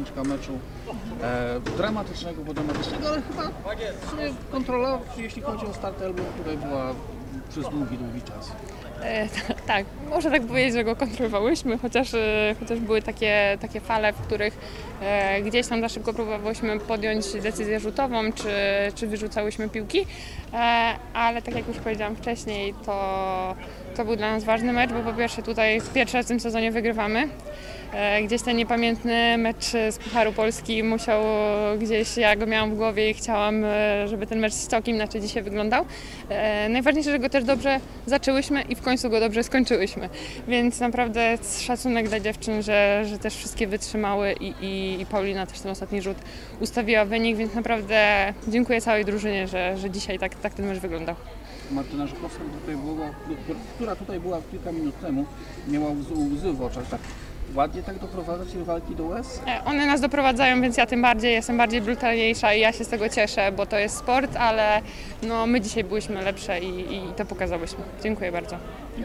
uczestniczka meczu dramatycznego, ale chyba w sumie kontrola, jeśli chodzi o start Elbląg, tutaj była przez długi czas. Tak, można tak powiedzieć, że go kontrolowałyśmy, chociaż były takie fale, w których gdzieś tam za szybko próbowałyśmy podjąć decyzję rzutową, czy wyrzucałyśmy piłki, ale tak jak już powiedziałam wcześniej, to był dla nas ważny mecz, bo po pierwsze tutaj pierwszy raz w tym sezonie wygrywamy. Gdzieś ten niepamiętny mecz z Pucharu Polski musiał gdzieś, ja go miałam w głowie i chciałam, żeby ten mecz całkiem inaczej dzisiaj wyglądał. Najważniejsze, że go też dobrze zaczęłyśmy i w końcu go dobrze skończyłyśmy. Więc naprawdę szacunek dla dziewczyn, że też wszystkie wytrzymały i Paulina też ten ostatni rzut ustawiła wynik, więc naprawdę dziękuję całej drużynie, że dzisiaj tak ten mecz wyglądał. Martyna Żukowska, która tutaj była kilka minut temu, miała łzy w oczach. Tak ładnie tak doprowadzać walki do łez? One nas doprowadzają, więc ja tym bardziej jestem bardziej brutalniejsza i ja się z tego cieszę, bo to jest sport, ale no, my dzisiaj byłyśmy lepsze i to pokazałyśmy. Dziękuję bardzo.